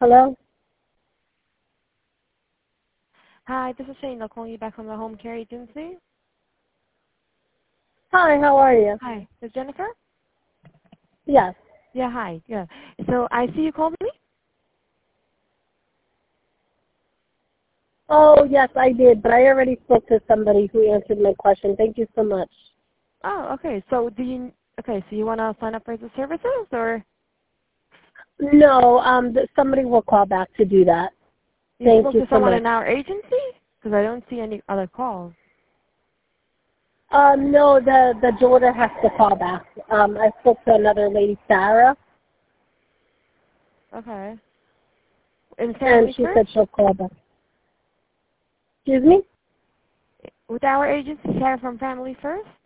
Hello? Hi, this is Shane. I'm calling you back from the home care agency. Hi, how are you? Hi, is Jennifer? Yes. Yeah, hi. Yeah. So I see you called me? Oh, yes, I did, but I already spoke to somebody who answered my question. Thank you so much. Oh, okay. So so you want to sign up for the services or No, somebody will call back to do that. you Thank spoke you to so someone much. in our agency? Because I don't see any other calls. No, the daughter has to call back. I spoke to another lady, Sarah, Okay. In and Family she said First? she'll call back. Excuse me? With our agency, Sarah from Family First?